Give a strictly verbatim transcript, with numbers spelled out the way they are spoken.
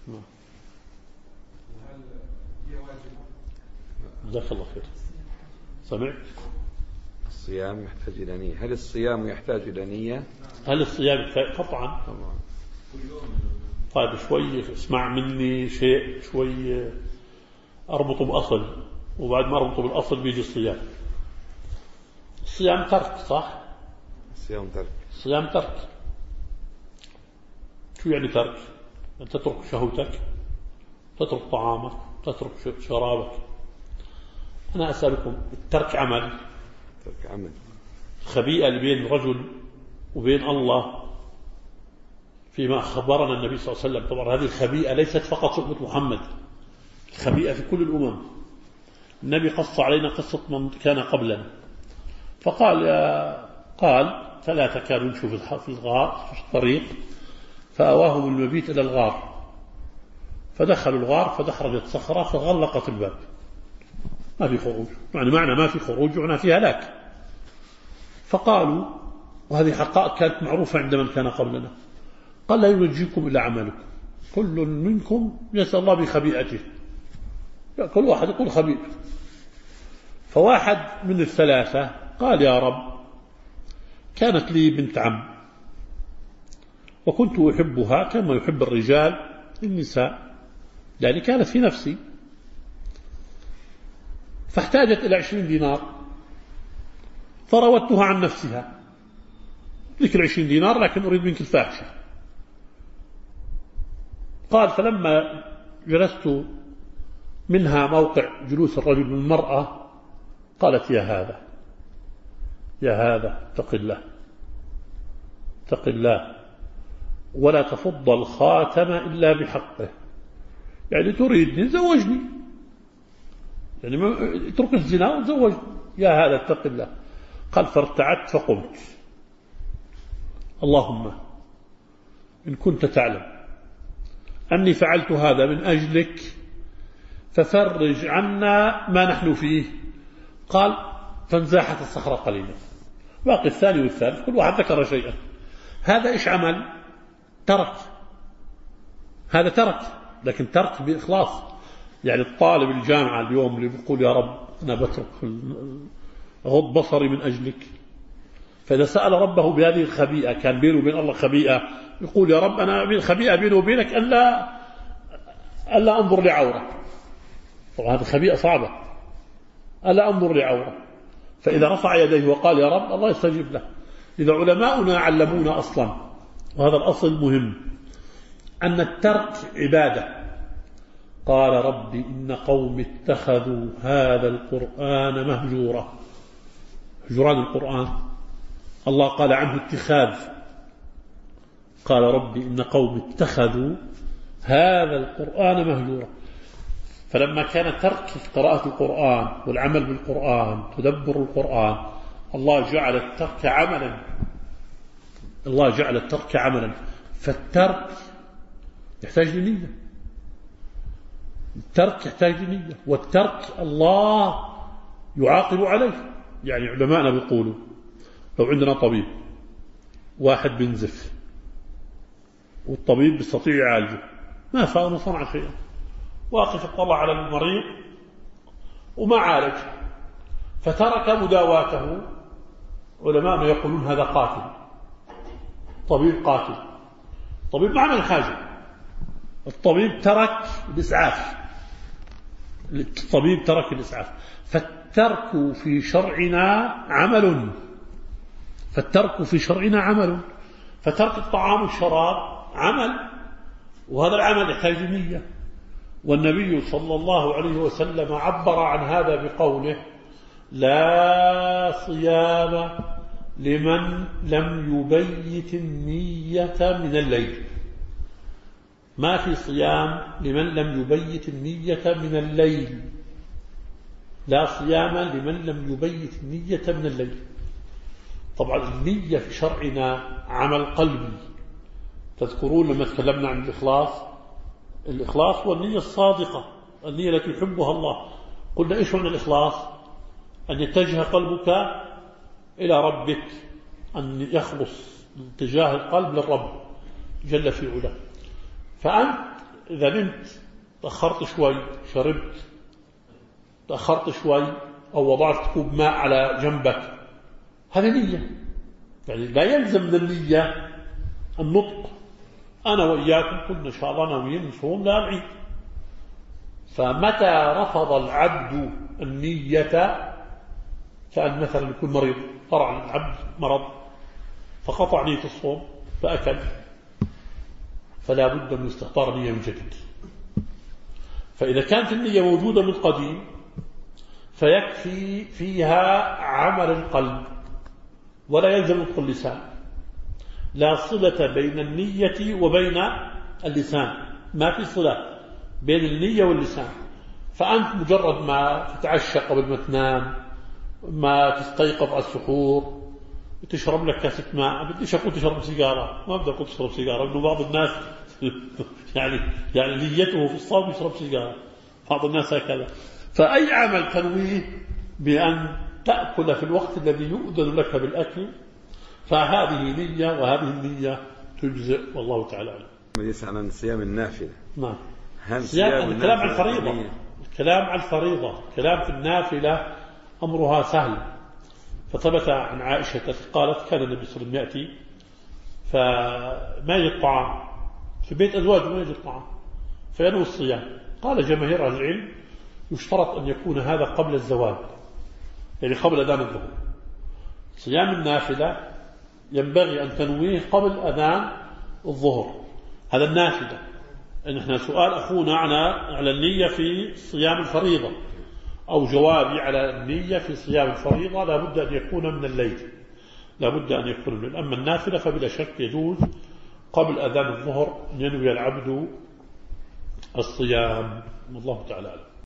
هل هي واجبة؟ جزاك الله خير. سمعت؟ الصيام يحتاج إلى نية. هل الصيام يحتاج إلى نية؟ هل الصيام يحتاج؟ قطعا. طيب شوي اسمع مني شيء، شوي أربطه بأصل، وبعد ما أربطه بالأصل بيجي الصيام. الصيام ترك، صح؟ الصيام ترك. الصيام ترك. شو يعني ترك؟ أن تترك شهوتك، تترك طعامك، تترك شرابك. أنا أسألكم، الترك عمل؟ ترك عمل. الخبيئة اللي بين الرجل وبين الله فيما أخبرنا النبي صلى الله عليه وسلم، طبعا هذه الخبيئة ليست فقط في أمة محمد، الخبيئة في كل الأمم. النبي قص علينا قصة من كان قبلنا، فقال يا قال ثلاثة كانوا يمشوا في الغار في الطريق، فأواهم المبيت إلى الغار، فدخلوا الغار فدخلت صخرة فغلقت الباب، ما في خروج. يعني معنى ما في خروج معنى في هلاك. فقالوا، وهذه حقائق كانت معروفة عند من كان قبلنا، قال لا ينجيكم إلا عملكم، كل منكم يسأل الله بخبيئته، كل واحد يقول خبيئته. فواحد من الثلاثة قال يا رب كانت لي بنت عم وكنت أحبها كما يحب الرجال النساء، يعني كانت في نفسي، فاحتاجت إلى عشرين دينار فراودتها عن نفسها، ذكر العشرين دينار لكن أريد منك الفاحشة. قال فلما جلست منها موقع جلوس الرجل من المرأة قالت يا هذا يا هذا اتق الله اتق الله ولا تفض الخاتم إلا بحقه، يعني تريدني زوجني، يعني اترك الزنا وزوجني، يا هذا اتق الله. قال فارتعدت فقمت، اللهم إن كنت تعلم أني فعلت هذا من أجلك ففرج عنا ما نحن فيه. قال فانزاحت الصخرة قليلا، باقي الثاني والثالث كل واحد ذكر شيئا. هذا إيش عمل؟ ترك، هذا ترك، لكن ترك بإخلاص. يعني الطالب الجامعة اليوم اللي بيقول يا رب أنا بترك غض بصري من أجلك، فإذا سأل ربه بهذه الخبيئة، كان بينه وبين الله خبيئة، يقول يا رب أنا من خبيئة بينه وبينك ألا ألا أنظر لعورة. طبعا هذه خبيئة صعبة، ألا أنظر لعورة. فإذا رفع يديه وقال يا رب الله يستجيب له. إذا علماؤنا علمونا أصلا، وهذا الأصل مهم، أن الترك عبادة. قال رب إن قوم اتخذوا هذا القرآن مهجورا. هجران القرآن الله قال عنه اتخاذ، قال رب إن قوم اتخذوا هذا القرآن مهجورا. فلما كان ترك قراءة القرآن والعمل بالقرآن تدبر القرآن، الله جعل الترك عملا، الله جعل الترك عملا. فالترك يحتاج لنية، الترك يحتاج لنية، والترك الله يعاقب عليه. يعني علماءنا بيقولوا لو عندنا طبيب واحد بنزف والطبيب بيستطيع يعالجه، ما فعل صنع شيئا، واقف اطلع على المريض وما عالج فترك مداواته، علماءنا يقولون هذا قاتل، طبيب قاتل، طبيب ما عمل حاجة، الطبيب ترك الإسعاف، الطبيب ترك الإسعاف. فالترك في شرعنا عمل، فالترك في شرعنا عمل، فترك الطعام والشراب عمل، وهذا العمل يحتاج نية. والنبي صلى الله عليه وسلم عبر عن هذا بقوله لا صيام لمن لم يبيت النية من الليل. ما في صيام لمن لم يبيت النية من الليل، لا صيام لمن لم يبيت النية من الليل. طبعا النية في شرعنا عمل قلبي. تذكرون لما تكلمنا عن الإخلاص، الإخلاص والنية الصادقة، النية التي يحبها الله. قلنا إيش معنى الإخلاص؟ أن يتجه قلبك إلى ربك، أن يخلص اتجاه القلب للرب جل في علاه. فأنت إذا نمت تأخرت شوي، شربت تأخرت شوي، أو وضعت كوب ماء على جنبك، هذا نية. يعني لا يلزم من النية النطق. أنا وإياكم كنا إن شاء الله ناويين نصوم لا العيد، فمتى رفض العبد النية، كان مثلا يكون مريض، طرع العبد مرض فقطع نية الصوم فأكل، فلا بد من استحضار نية من جديد. فإذا كانت النية موجودة من قديم فيكفي فيها عمل القلب ولا يلزم نطق اللسان. لا صلة بين النية وبين اللسان، ما في صلة بين النية واللسان. فأنت مجرد ما تتعشى قبل ما تنام، ما تستيقظ على السحور، تشرب لك كاسة ماء، بديش أقول تشرب سيجارة، ما بدي أقول تشرب سيجارة، لأنه بعض الناس يعني يعني نيته في الصوم يشرب سيجارة، بعض الناس هكذا. فأي عمل تنويه بأن تأكل في الوقت الذي يؤذن لك بالأكل فهذه نية، وهذه النية تجزئ، والله تعالى أعلم. يسأل عن صيام النافلة. نعم. هل صيام الكلام عن الفريضة، الكلام عن الفريضة، الكلام في النافلة أمرها سهل. فثبت عن عائشة قالت كان النبي صلى الله عليه وسلم يأتي فما يجد طعام في بيت أزواجه، ما يجد طعام فينوي الصيام. قال جماهير أهل العلم يشترط أن يكون هذا قبل الزوال، يعني قبل أذان الظهر. صيام النافلة ينبغي أن تنويه قبل أذان الظهر، هذا النافلة. إن إحنا سؤال أخونا على النية في صيام الفريضة، أو جوابي على النية في صيام الفريضة لا بد أن يكون من الليل، لا بد أن يكون من الليل. أما النافلة فبلا شك يجوز قبل أذان الظهر أن ينوي العبد الصيام، والله تعالى أعلم.